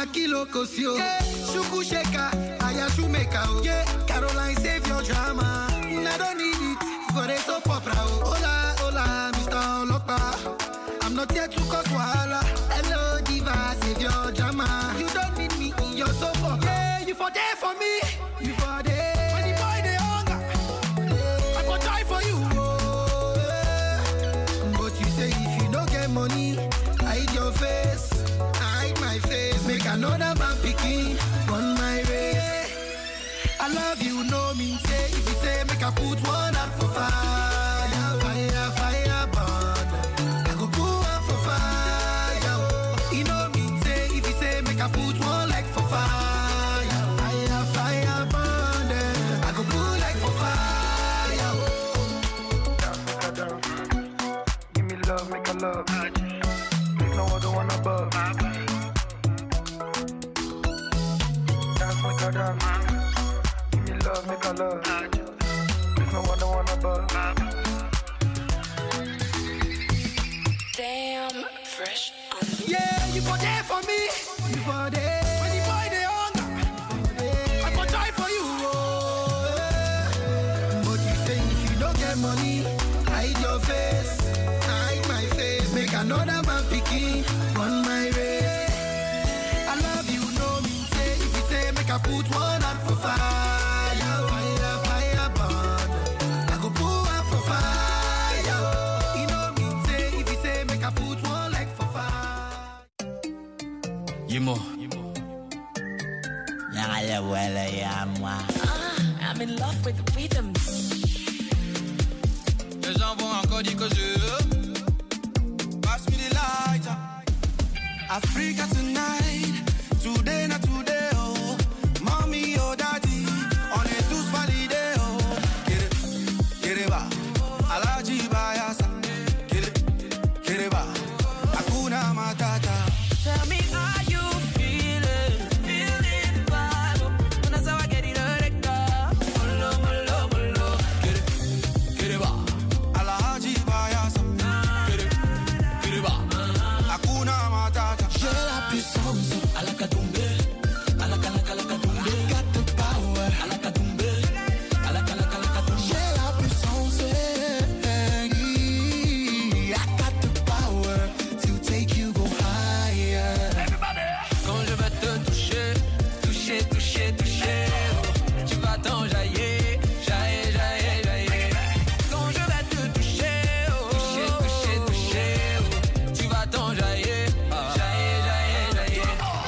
na kilo kosio. Yeah, Shuku Sheka, Ayashu Meka. Yeah, Caroline save your drama. I don't need it for a soap opera. Hola, hola, Mr. Olopa. I'm not here to cause wahala. Hello, diva, save your drama. You don't need me in your soap opera. Yeah, you for there for me. You for there. When the boy they hunger, I for try for you. Oh, yeah. But you say if you don't get money, hide your face. I hide my face. Make another man picking on my race. I love you, no mean say. If you say make I put one out for fire, fire, fire, burn. I go put one for fire. You know mean say. If you say make I put one like for fire, fire, fire, burn. I go put like for fire. Give me love, make a love. There's no other one above. Dance, make a dance. Love, make a love. There's no other one above. Damn, fresh on the Yeah, you for there for me. You for there. When the boy they hunger, I for try for you. Oh, yeah. But you say if you don't get money, hide your face. Hide my face. Make another man picking on my race. I love you, no mean say. If you say make I put one out for fire. I'm in love with the rhythm. Les gens vont encore dire que je pass me the light. Africa tonight, today not today, oh. Mommy, oh daddy, on est tous validés, oh. Kereba, Alaji Bayasa, Kereba, Hakuna Matata. Tell me how you feeling bad. When I saw I get it hurt, molo, Kereba, Alaji Bayasa, Kereba, Hakuna Matata. J'ai la puissance, à la Katumbe, à la Katumbe. I got the power, à la Katumbe, à la Katumbe. j'ai la puissance, I got the power to take you go higher. Quand je vais te toucher, toucher, toucher, toucher, oh, tu vas t'enjailler, jaillir, jaillir, jaillir. Quand je vais te toucher, oh, toucher, toucher, toucher, oh, tu vas t'enjailler, jaillir, jaillir, jaillir.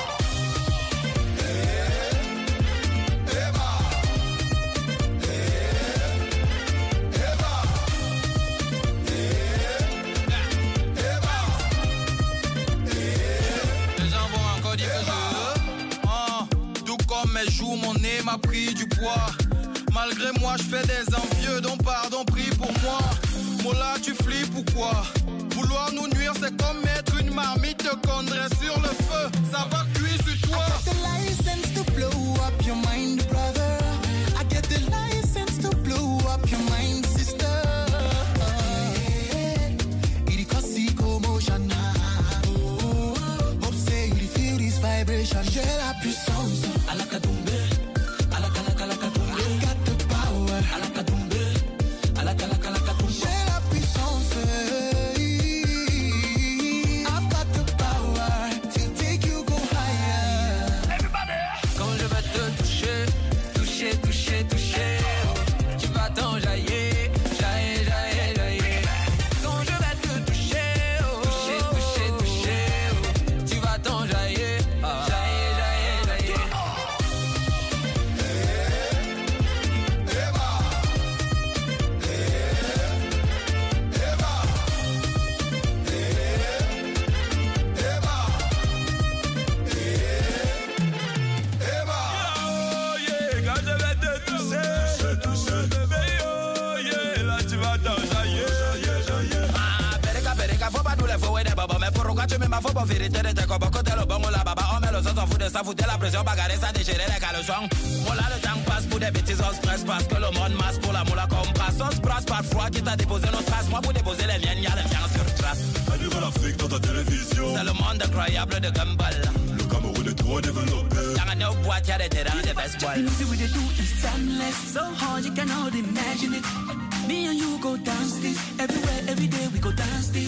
Les gens vont encore dire que je tout comme mes joues, mon nez m'a pris du poids. Malgré moi, je fais des envieux, donc pardon, prie pour moi. Mola, tu flippes ou quoi? Vouloir nous nuire, c'est comme mettre une marmite condrée sur le feu. Ça va cuire sur toi. The license to blow up your mind, brother. I get the license to blow up your mind, sister. Il così commotion. Hope say you feel this vibration. J'ai la puissance, À la Katumbe, à la Katumbe. I got the power. À la Katumbe, à la Katumbe. J'ai la puissance, I've got the power to take you go higher. Quand je vais te toucher, toucher, toucher, toucher, oh, tu vas t'enjailler, jaillir, jaillir, jaillir. Quand je vais te toucher, oh, toucher, toucher, toucher, oh, tu vas t'enjailler, jaillir, jaillir, jaillir. Oh yeah, quand je vais te toucher, bébé, oh yeah, là tu vas t'enjailler. Ah, Bereka, faut pas nous les fouer des babas. Mais pourquoi tu mets ma faut pas vérité de tes copains? Côté le bon, on la baba, on met le son, on fout de ça, foutait la pression, bagarrer, ça déchirer les caleçons. On là, le temps passe pour des bêtises, on stress parce que le monde masse pour la moula comme passe. On se brasse parfois, qui t'a déposé nos traces. Moi, pour déposer les miennes, y'a les miens sur trace. Un nouvel Afrique dans ta télévision. C'est le monde incroyable de Gumball. Le Cameroun est Go develop. I know what you're the best boy. The music we do is timeless. So hard you cannot imagine it. Me and you go dance this. Everywhere, every day we go dance this.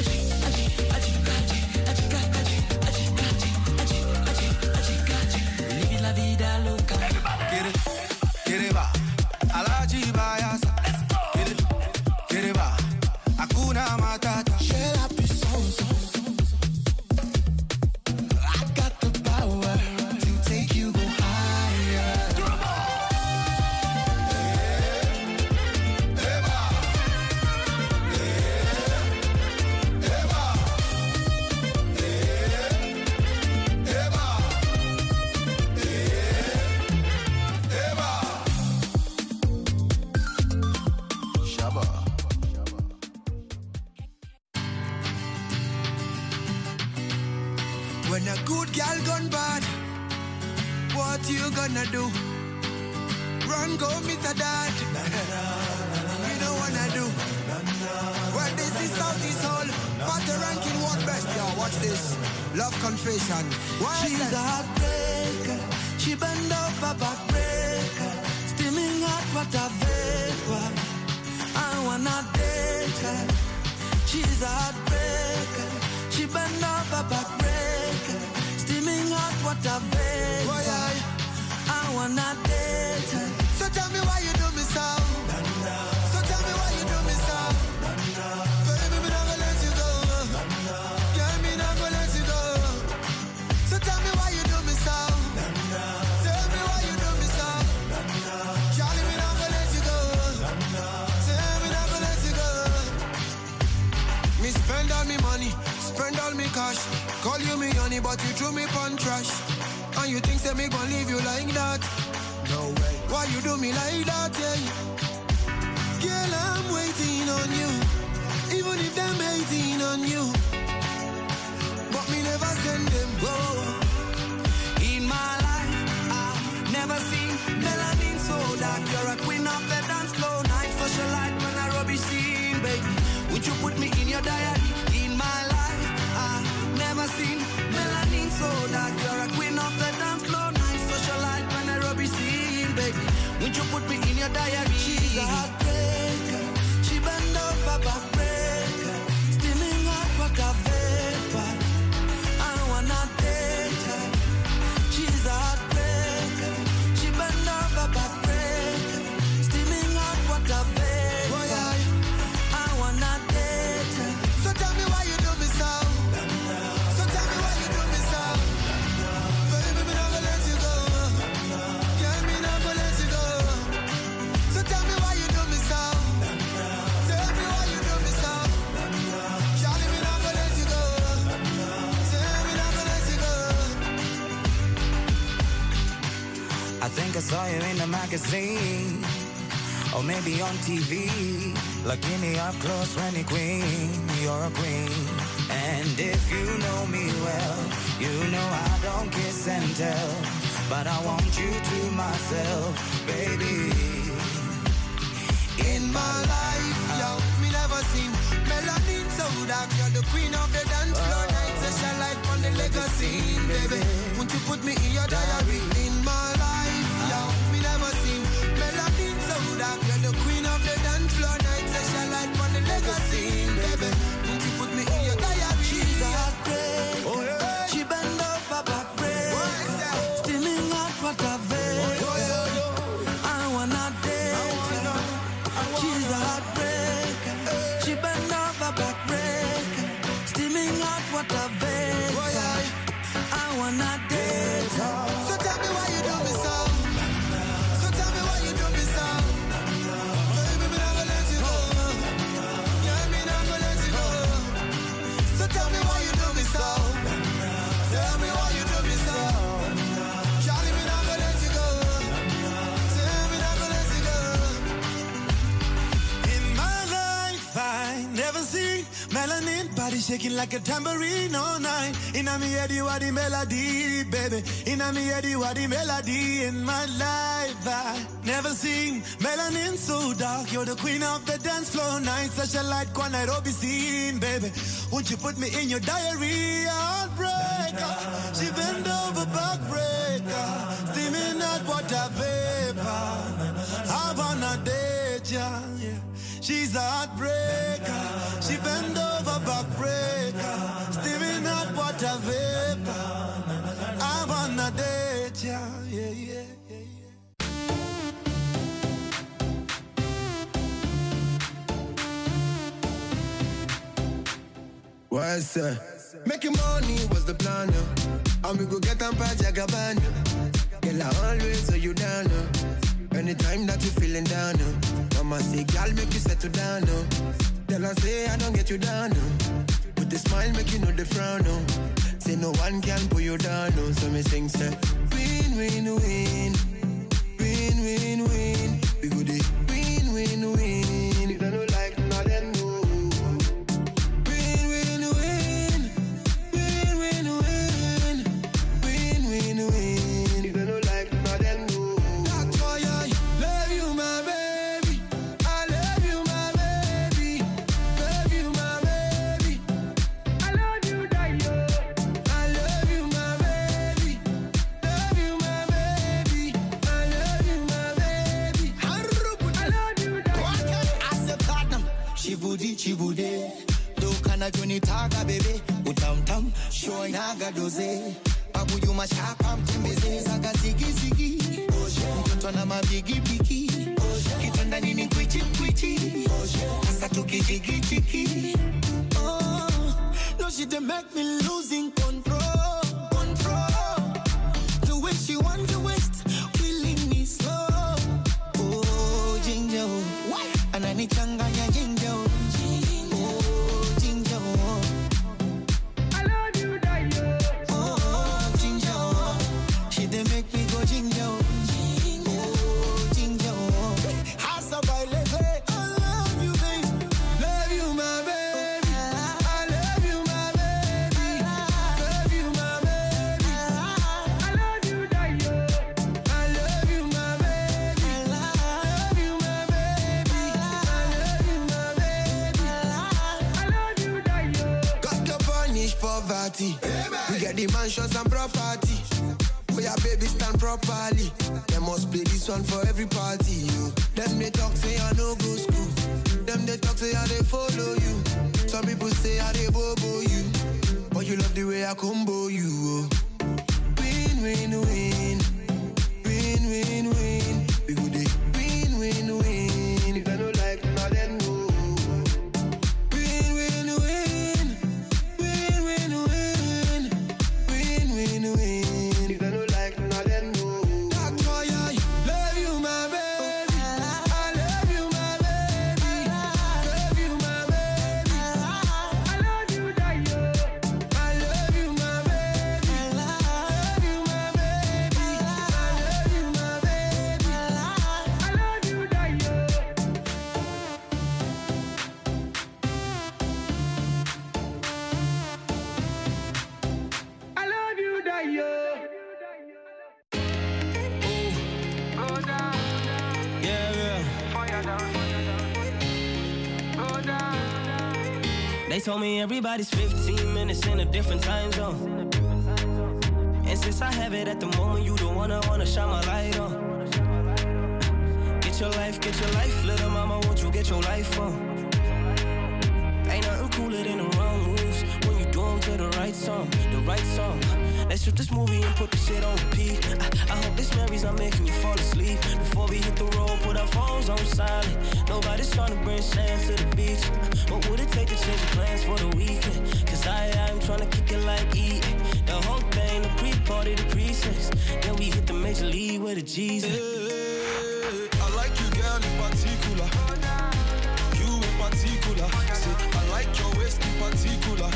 Living la vida loca. Get it va. Alaji Bayasa. Get it va. Hakuna Matata. Share up your soul. I got the power to take you go higher. When a good girl gone bad, what you gonna do? Run, go meet a dad. You don't wanna do. Well, this is Southeast Hall. But the ranking what best? Yo, watch this. Love confession. Why She's a heartbreaker. She bend over backbreaker. Steaming hot water vapor. I wanna date her. She's a heartbreaker. She bend over backbreaker. Steaming hot water vapor. I wanna date her. So tell me why you do me so. So tell me why you do me so. Baby, me not gonna let you go. Girl, me not gonna let you go. So tell me why you do me so. Tell me why you do me so. Charlie, me not gonna let you go. Tell me not gonna let you go. Me spend all me money, spend all me cash. Call you me honey, but you threw me pon trash. And you think say me gon' leave you like that? No way. Why you do me like that, yeah? Girl, I'm waiting on you. Even if them hating on you. But me never send them go. In my life, I've never seen melanin so dark. You're a queen of the dance floor. Night socialite when I rubbish scene, baby. Would you put me in your diary? In my life, I've never seen melanin so dark. You're a queen of the dance floor. Night socialite when I rubbish scene, baby. Would you put me in your diary? She's a heartbreaker. She bend over backbreaker. Steaming hot water vapor. I wanna date her. She's a heartbreaker. She bend over backbreaker. Steaming hot water vapor. I wanna date her. So tell me why you do me so. So tell me why you do me so. Baby, me not gonna let you go. Girl, me not gonna let you go. So tell me why you do me so. Tell me why you do me so. Charlie, me not gonna let you go. Tell me not gonna let you go. I think I saw you in the magazine, or maybe on TV. Looking me up close when you're queen, you're a queen. And if you know me well, you know I don't kiss and tell, but I want you to myself, baby. In my life, yo, me never seen melanin so dark. You're the queen of the dance floor. Night session light on the legacy, baby. Won't you put me in your diary? In my life, yo, me never seen melanin so dark. You're the queen of the dance floor. Night session light on the legacy, baby. Won't you put me in your diary? She's a heartbreaker. She bend over backbreaker. Steaming hot water vapor. I wanna date her. She's a heartbreaker. She bend over backbreaker. Steaming hot water vapor. I wanna date her. So tell me why you do me so. So tell me why you do me so. Baby, me not gonna let you go. Yeah, me not gonna let you go. So tell me why you do me so. Tell me why you do me so. Charlie, me not gonna let you go. Tell me not gonna let you go. In my life, I never seen melanin body shaking like a tambourine all night. In a me head, you are the melody, baby. In a me head, you are the melody. In my life, I never seen melanin so dark. You're the queen of the dance floor. Night such a light, one Nairobi scene, baby. Won't you put me in your diary? Heartbreaker. She bend over backbreaker, steaming hot water vapor. Havana Deja, yeah. She's a heartbreaker. She bend over backbreaker, steaming hot water vapor. Havana Deja, yeah, yeah. What's that? Making money was the plan, and we go get them by Jagaban. Girl, I always hold you down, anytime that you feeling down. Mama say, girl, make you settle down. Tell her, say, I don't get you down. With the smile, make you know the frown. Say, no one can pull you down. So me sing, say, win, win, win. Win, win, win. We go the win, win, win. If I don't like nothing, no. Chibude, do kana joni taga bebe, utam show naga doze, babu you ma chapa mtembeze, zaga zigi zigi, mtoto na mabigi bigi, kitanda nini kwichi, asa tukijigi jigi. Oh, no she dey make me losing control. The way she want to waste, killing me slow. Oh ginger, anani changanya ginger. We get the mansions and property. Where your baby stand properly. They must play this one for every party. You. Them they talk say I no go school. Them they talk say I they follow you. Some people say I they bobo you. But you love the way I combo you. Oh. Win, win, win. Win, win, win. We go dey win, win, win. If I don't like nothing, no. They told me everybody's 15 minutes in a different time zone. And since I have it at the moment, you don't wanna shine my light on. Get your life, little mama, won't you get your life on? Ain't nothing cooler than the wrong moves when you do them to the right song. Let's shoot this movie and put the shit on repeat. I hope this memory's not making you fall asleep. Before we hit the road, put our phones on silent. Nobody's trying to bring sand to the beach. What would it take to change the plans for the weekend? Cause I'm trying to kick it like E. The whole thing, the pre-party, the pre-sex. Then we hit the major league with the G's. Hey, I like you, girl, in particular. You in particular. See, I like your waist in particular.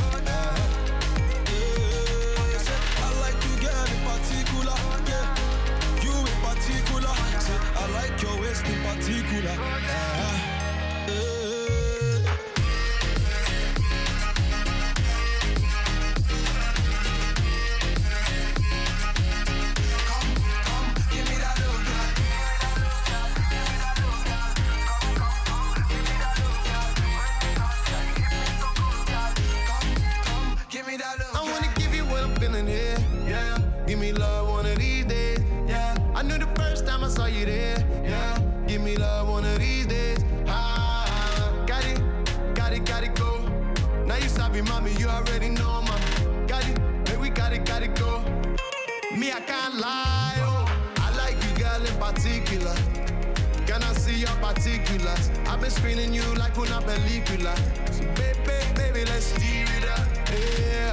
I like you, girl, in particular. Yeah, you in particular. See, I like your waist in particular. Come, give me that look. mommy, you already know, mama. Got it, baby, got it go. Me, I can't lie, oh. I like you, girl, in particular. Can I see your particulars? I've been screening you like una película. So baby, let's steer it up, yeah.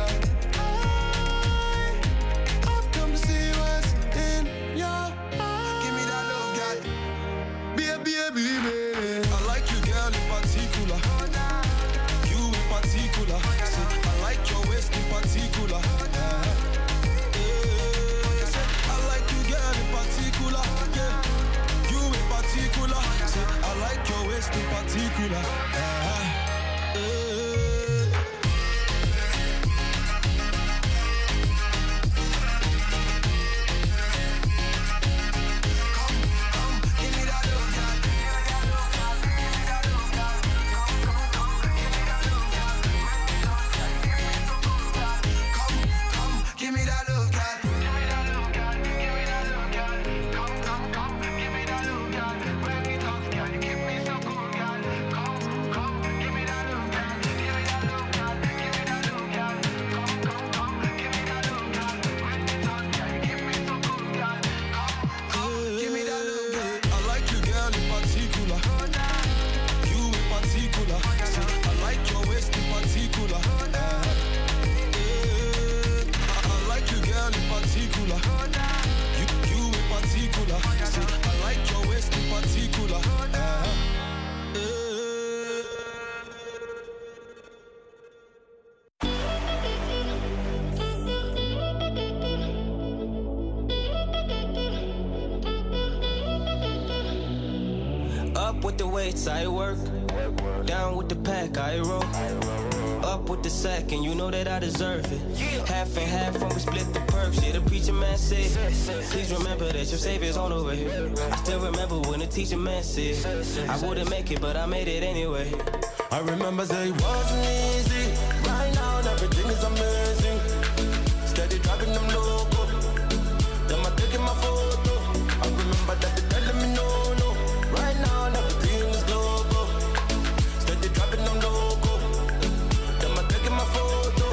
I've come to see what's in your eyes. Give me that love, girl. Baby. I like you, girl, in particular. You in particular. See, I like your waist in particular. I like you, girl, in particular. Yeah. You in particular. See, I like your waist in particular. I work, down with the pack, I roll. Up with the sack, and you know that I deserve it. Half and half when we split the perks. Yeah, the preacher man said, please remember that your savior's on the way. I still remember when the teacher man said, I wouldn't make it, but I made it anyway. I remember say it wasn't easy. Right now, everything is amazing. Steady dropping them logo. Them I taking my photo. I remember that they telling me no. Right now, everything is global. Steady dropping them logo. Them I taking my photo.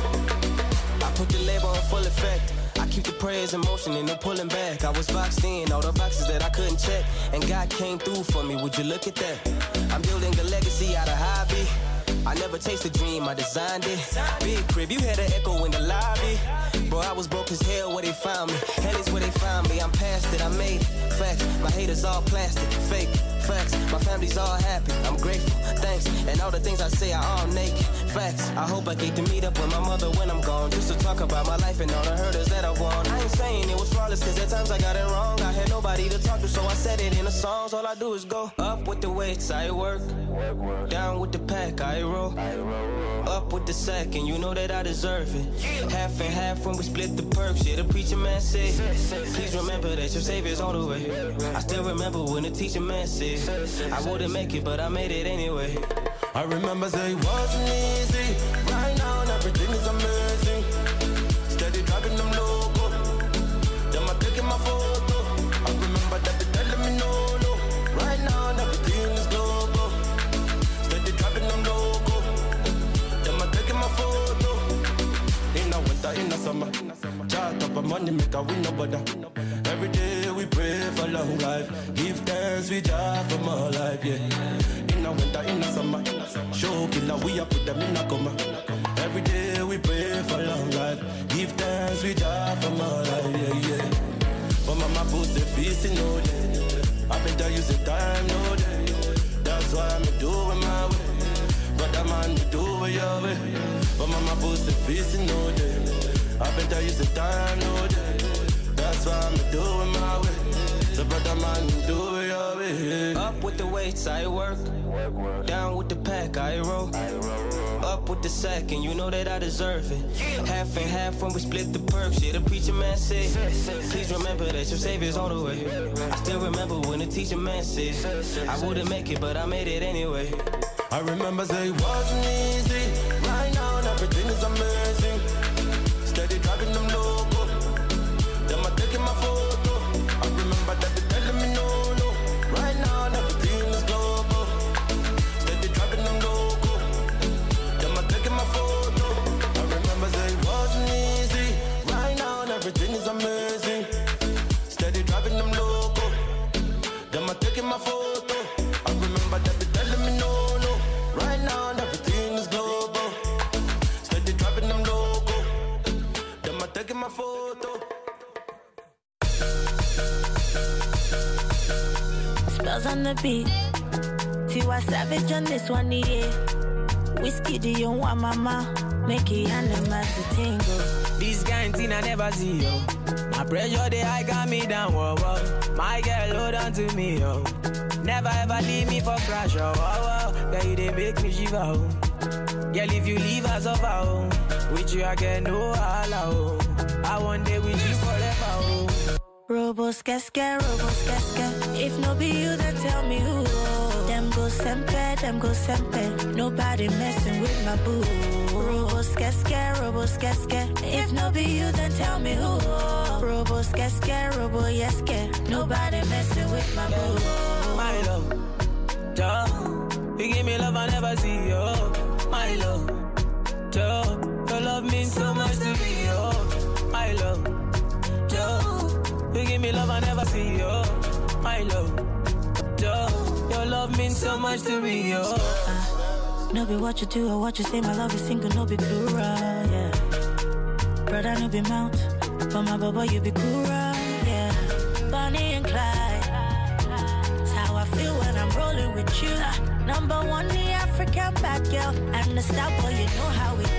I put the label on full effect. I keep the prayers in motion and no pulling back. I was boxed in, all the boxes that I couldn't check. And God came through for me, would you look at that? I'm building a legacy out of hobby. I never chased a dream, I designed it. Big crib, you had an echo in the lobby. Bro, I was broke as hell where they found me. Hell is where they found me, I'm past it, I made it. Facts, my haters all plastic, fake. Facts, my family's all happy, I'm grateful, thanks. And all the things I say are all naked. Facts, I hope I get to meet up with my mother when I'm gone. Just to talk about my life and all the hurdles that I won. I ain't saying it was flawless, cause at times I got it wrong. I had nobody to talk to, so I said it in the songs. All I do is go up with the weights, I work. Down with the pack, I roll. Up with the sack, and you know that I deserve it. Half and half when we split the perks. Yeah, the preacher man said, please remember that your savior's on the way. I still remember when the teacher man said, I wouldn't make it, but I made it anyway. I remember say it wasn't easy. Right now, everything is amazing. Steady dropping them logo. Them I taking my photo. I remember that they telling me no. Right now, everything is global. Steady dropping them logo. Them I taking my photo. In the winter, in the summer. Chart up a money, make a win no bother. Every day we pray for long life. Give thanks we job for more life, yeah. In the winter, in the summer. Show killer, we up with them in a coma. Every day we pray for long life. Give thanks we job for more life, yeah. For mama pussy feasting no day. I better use the time no day. That's why I'm doing my way. Brother man, you do it your way. For mama pussy feasting no day. I better use the time no day. That's why I'm doing my way. So brother man, you do it your way. Up with the weights, I work. Down with the pack, I roll. Up with the sack, and you know that I deserve it. Half and half when we split the perks. Yeah, the preacher man said, please remember that your savior's on the way. I still remember when the teacher man said, I wouldn't make it, but I made it anyway. I remember say it wasn't easy. Right now, everything is amazing. Steady dropping them logo. Them I taking my photo. I remember that they telling me no. Right now, everything is global. Steady dropping them logo. Them I taking my photo. look at my photo. Spells on the beat. Tiwa Savage on this one, yeah. Whiskey, do you want mama? Make it animals to tingle. This kind thing I never see, yo. My pressure, the high got me down, whoa, whoa. My girl, hold on to me, yo. Never ever leave me for crash, oh, oh, oh. Girl, you they make me shiver, oh. Girl, if you leave us over, oh. With you, I get no allow, oh. I want day with you forever, oh. Robos, casca. If no be you, then tell me who. Them go sempe. Nobody messing with my boo. Robos, casca. If no be you, then tell me who. Robos, casca. Nobody messing with my boo. My love, Joe, you give me love I never see, yo. My love, Joe, your love means so much to me, yo. My love, Joe, you give me love I never see, yo. My love, Joe, your love means so much to me, yo. No be what you do or what you say, my love is single, no be plural, yeah. Brother, no be mount, but my baba, you be cool, yeah. Bonnie and Clyde, that's how I feel when I'm rolling with you. Number one, the African bad girl, and the star boy, you know how we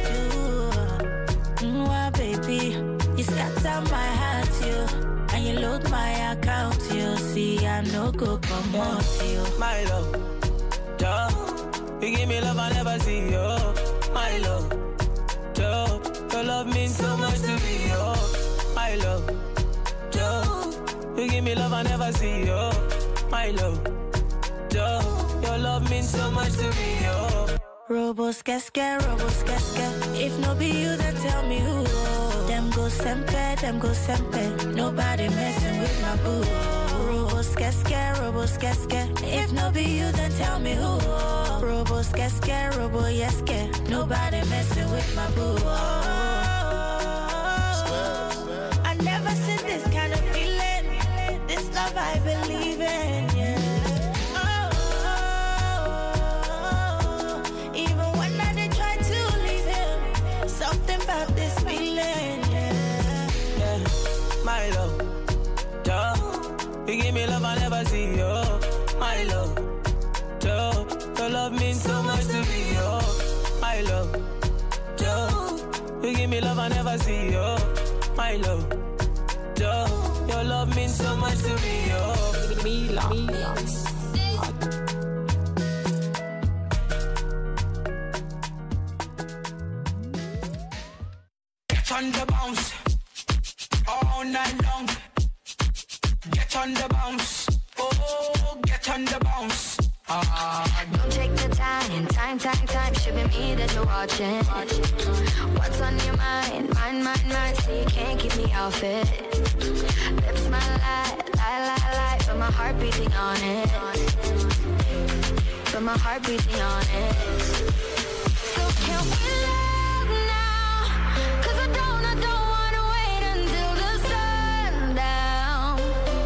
do. Well, baby, you scatter my heart, you. And you load my account, you see, I no go come out, you. My love, Joe, you give me love I never see, yo. My love, Joe, your love means so much to me, yo. My love, Joe, you give me love I never see, yo. My love, Joe, your love means so much to me, yo. Robos, casca. If no be you, then tell me who. Them go sempe. Nobody messing with my boo. Robos, casca. If no be you, then tell me who. Robos, casca. Nobody messing with my boo. I never seen this kind of feeling. This love I believe in, yeah. About this feeling, yeah. My love, Joe, you give me love I never see, yo. My love, Joe, your love means so much to me, yo. My love, Joe, you give me love I never see, yo. My love, Joe, your love means so much to me, yo. On the bounce, all night long. Get on the bounce, oh, get on the bounce. Don't take the time, should be me that you're watching. What's on your mind, mine, so you can't keep me off it. Lips my lie, but my heart beating on it. So can we love now? 'Cause I don't wanna wait until the sundown.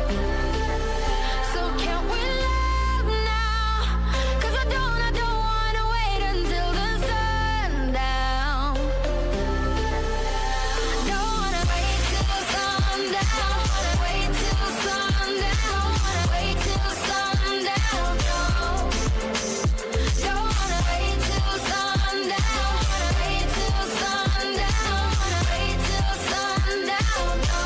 So can we love now? 'Cause I don't wanna wait until the sundown. Don't wanna wait till sundown. Wanna wait till sundown. Wanna wait till sundown. No. Don't wanna wait till sundown. Wanna wait till sundown. Wanna wait till sundown. No.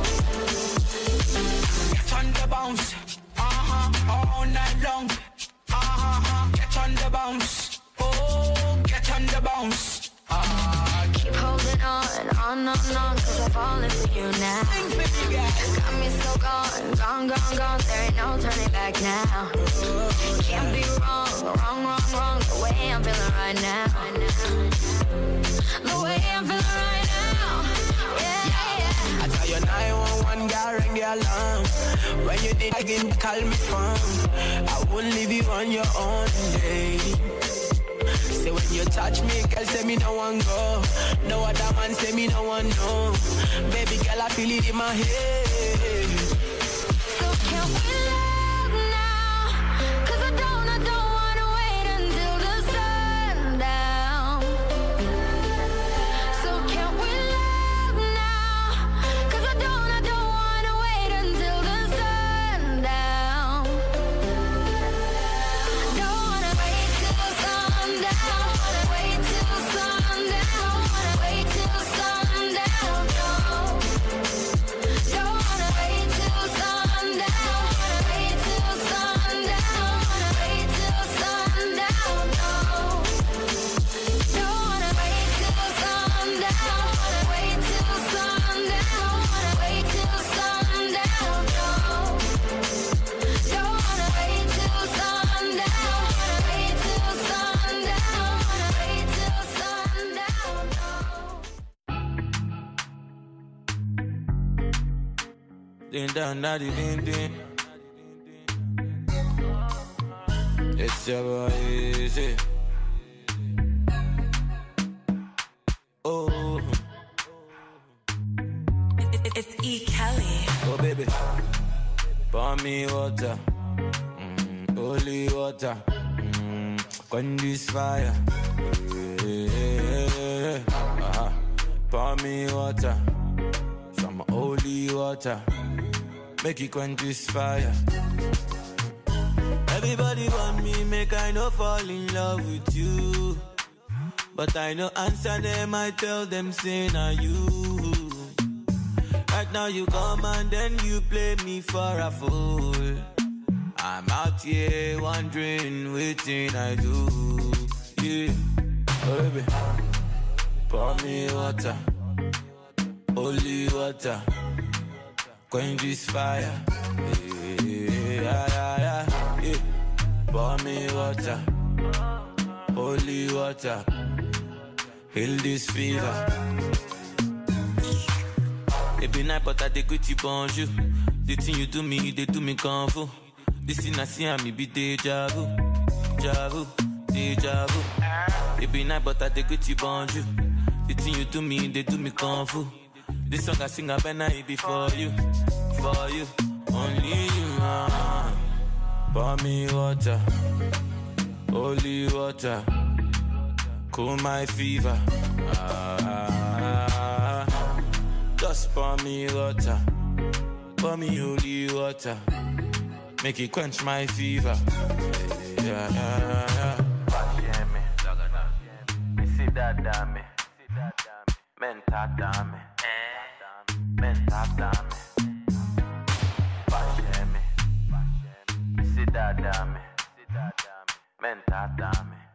Get on the bounce, all night long. Get on the bounce, oh, get on the bounce. Keep holding on, 'cause I'm falling for you now. Got me so gone, there ain't no turning back now. Can't be wrong, the way I'm feeling right now. The way I'm feeling right now, yeah. I tell you 911, girl, ring the alarm. When you did again, call me from. I won't leave you on your own day. Say when you touch me, girl, say me no one go. No other man say me no one know. Baby girl, I feel it in my head. So can we love now? 'Cause I don't wanna wait until the sundown. So can we love now? Ding dong, daddy, ding ding. It's your boy, easy. Oh. It's E. Kelly. Oh, baby. Pour me water. Holy water. Quench this fire. Pour me water. Some holy water. Make it quench this fire. Everybody want me, make I no fall in love with you. But I no answer them, I tell them, say na you. Right now you come and then you play me for a fool. I'm out here wondering, waiting I do. Yeah, oh, baby, pour me water, holy water, quench this fire. Yeah. Pour me water, holy water, heal this fever. It be night, but I take with you bonjour. The thing you do me, they do me kung fu. This thing I see and me be deja vu, deja vu. It be night, but I take with you bonjour. The thing you do me, they do me kung fu. This song I sing, I better it be for you, only you. Pour me water, holy water, cool my fever. Just pour me water, pour me holy water, make it quench my fever. Yeah. Me see that damn me, men tap damn me, men tap damn me. See that damn me, men tap damn me.